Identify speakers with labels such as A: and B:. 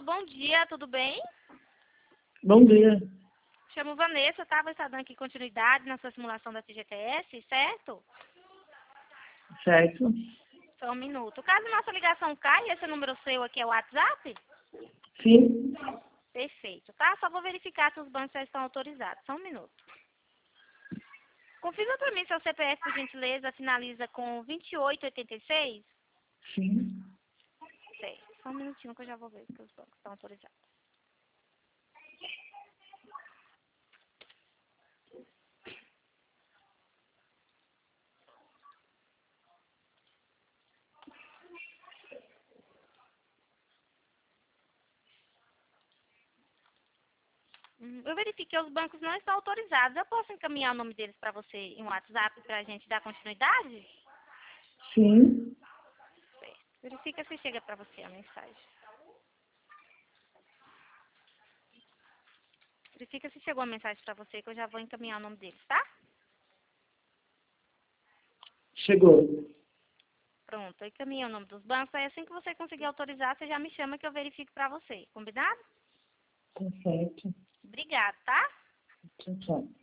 A: bom dia, tudo bem?
B: Bom dia.
A: Chamo Vanessa, tá? Você está dando aqui continuidade na sua simulação da FGTS, certo?
B: Certo?
A: Só um minuto. Caso nossa ligação caia, esse número seu aqui é o WhatsApp?
B: Sim.
A: Perfeito, tá? Só vou verificar se os bancos já estão autorizados. Só um minuto. Confirma para mim seu CPF, por gentileza, finaliza com 2886?
B: Sim.
A: Certo. Só um minutinho que eu já vou ver se os bancos estão autorizados. Eu verifiquei, os bancos não estão autorizados. Eu posso encaminhar o nome deles para você em WhatsApp para a gente dar continuidade?
B: Sim.
A: Certo. Verifica se chega para você a mensagem. Verifica se chegou a mensagem para você que eu já vou encaminhar o nome deles, tá?
B: Chegou.
A: Pronto, eu encaminhei o nome dos bancos. Aí assim que você conseguir autorizar, você já me chama que eu verifico para você. Combinado?
B: Tá certo.
A: Obrigada, tá?
B: Tchau, tchau.